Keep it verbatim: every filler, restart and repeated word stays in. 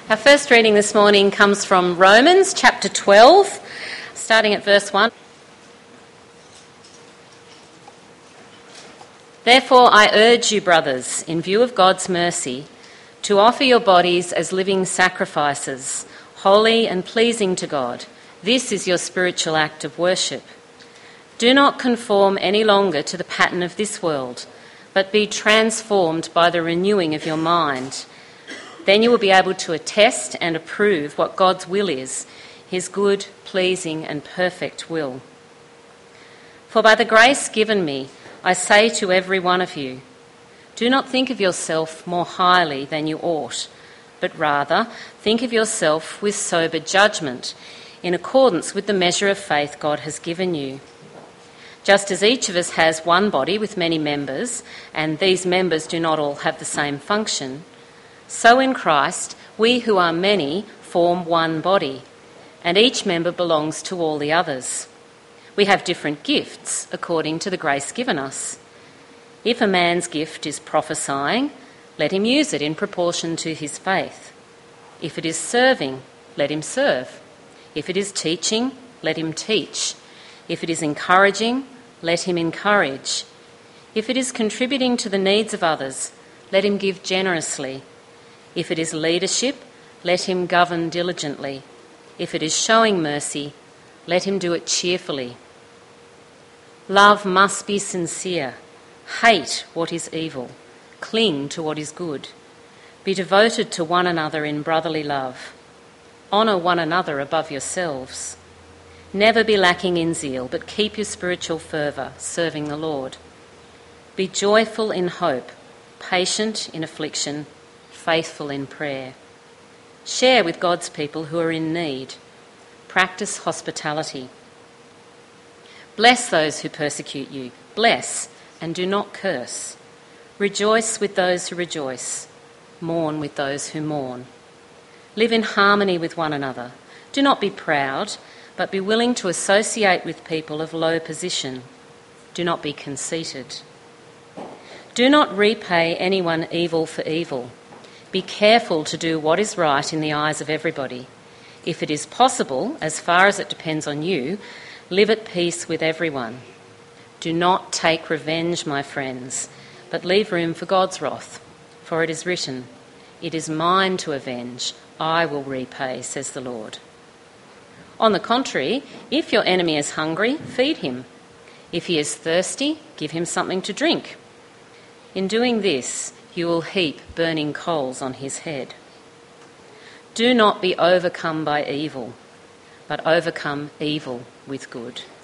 Our first reading this morning comes from Romans chapter twelve, starting at verse one. Therefore I urge you, brothers, in view of God's mercy, to offer your bodies as living sacrifices, holy and pleasing to God. This is your spiritual act of worship. Do not conform any longer to the pattern of this world, but be transformed by the renewing of your mind. Then you will be able to attest and approve what God's will is, his good, pleasing and perfect will. For by the grace given me, I say to every one of you, do not think of yourself more highly than you ought, but rather think of yourself with sober judgment, in accordance with the measure of faith God has given you. Just as each of us has one body with many members, and these members do not all have the same function, so in Christ, we who are many form one body, and each member belongs to all the others. We have different gifts according to the grace given us. If a man's gift is prophesying, let him use it in proportion to his faith. If it is serving, let him serve. If it is teaching, let him teach. If it is encouraging, let him encourage. If it is contributing to the needs of others, let him give generously. If it is leadership, let him govern diligently. If it is showing mercy, let him do it cheerfully. Love must be sincere. Hate what is evil. Cling to what is good. Be devoted to one another in brotherly love. Honour one another above yourselves. Never be lacking in zeal, but keep your spiritual fervour, serving the Lord. Be joyful in hope, patient in affliction, faithful in prayer. Share with God's people who are in need. Practice hospitality. Bless those who persecute you. Bless and do not curse. Rejoice with those who rejoice. Mourn with those who mourn. Live in harmony with one another. Do not be proud, but be willing to associate with people of low position. Do not be conceited. Do not repay anyone evil for evil. Be careful to do what is right in the eyes of everybody. If it is possible, as far as it depends on you, live at peace with everyone. Do not take revenge, my friends, but leave room for God's wrath. For it is written, "It is mine to avenge, I will repay," says the Lord. On the contrary, if your enemy is hungry, feed him. If he is thirsty, give him something to drink. In doing this, you will heap burning coals on his head. Do not be overcome by evil, but overcome evil with good.